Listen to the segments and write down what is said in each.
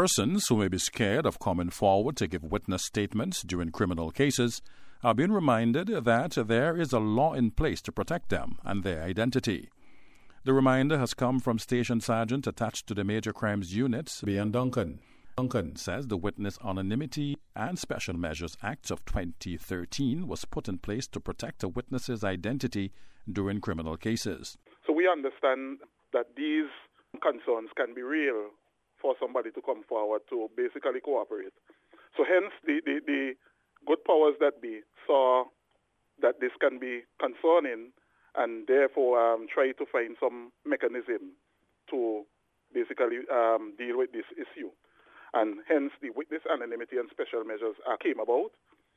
Persons who may be scared of coming forward to give witness statements during criminal cases are being reminded that there is a law in place to protect them and their identity. The reminder has come from Station Sergeant attached to the Major Crimes Unit, Bian Duncan. Duncan says the Witness Anonymity and Special Measures Act of 2013 was put in place to protect a witness's identity during criminal cases. So we understand that these concerns can be real for somebody to come forward to basically cooperate. So hence the good powers that be saw that this can be concerning and therefore try to find some mechanism to basically deal with this issue. And hence the Witness Anonymity and Special Measures Act came about.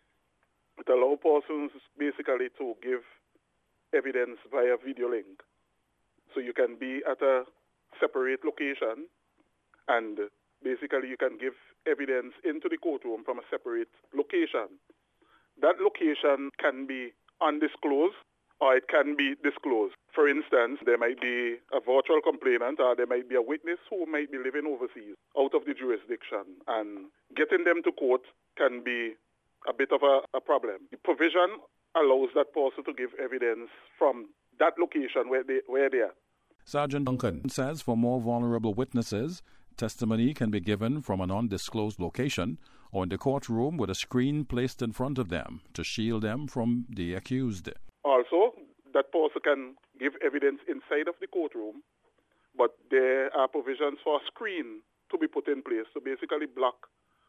It allows persons basically to give evidence via video link. So you can be at a separate location and basically you can give evidence into the courtroom from a separate location. That location can be undisclosed or it can be disclosed. For instance, there might be a virtual complainant or there might be a witness who might be living overseas, out of the jurisdiction, and getting them to court can be a bit of a problem. The provision allows that person to give evidence from that location where they are. Sergeant Duncan says for more vulnerable witnesses, testimony can be given from an undisclosed location or in the courtroom with a screen placed in front of them to shield them from the accused. Also, that person can give evidence inside of the courtroom, but there are provisions for a screen to be put in place to basically block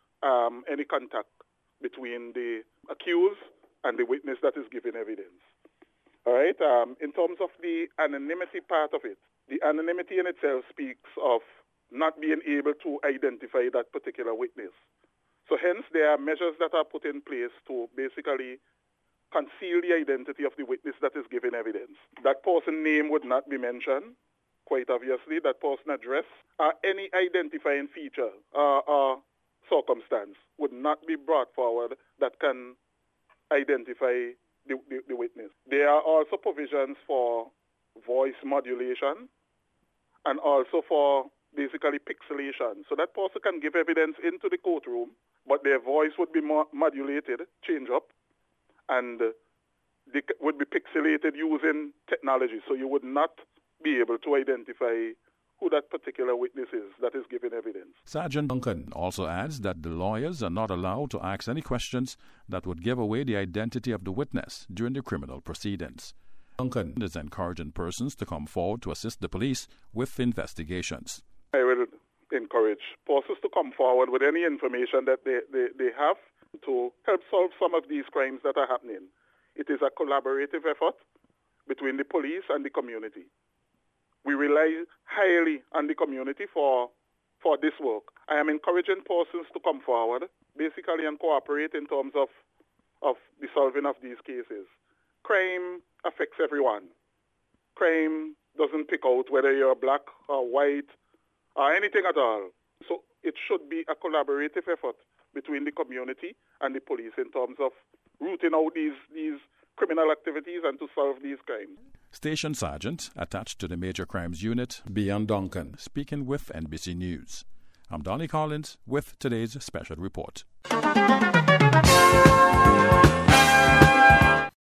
any contact between the accused and the witness that is giving evidence. All right. In terms of the anonymity part of it, the anonymity in itself speaks of not being able to identify that particular witness. So hence there are measures that are put in place to basically conceal the identity of the witness that is giving evidence. That person's name would not be mentioned, quite obviously, that person's address, or any identifying feature or circumstance would not be brought forward that can identify the witness. There are also provisions for voice modulation and also for basically pixelation. So that person can give evidence into the courtroom, but their voice would be modulated, change up, and they would be pixelated using technology. So you would not be able to identify who that particular witness is that is giving evidence. Sergeant Duncan also adds that the lawyers are not allowed to ask any questions that would give away the identity of the witness during the criminal proceedings. Duncan is encouraging persons to come forward to assist the police with investigations. I will encourage persons to come forward with any information that they have to help solve some of these crimes that are happening. It is a collaborative effort between the police and the community. We rely highly on the community for this work. I am encouraging persons to come forward, basically, and cooperate in terms of the solving of these cases. Crime affects everyone. Crime doesn't pick out whether you're black or white or anything at all. So it should be a collaborative effort between the community and the police in terms of rooting out these criminal activities and to solve these crimes. Station Sergeant attached to the Major Crimes Unit, Bian Duncan, speaking with NBC News. I'm Donnie Collins with today's special report.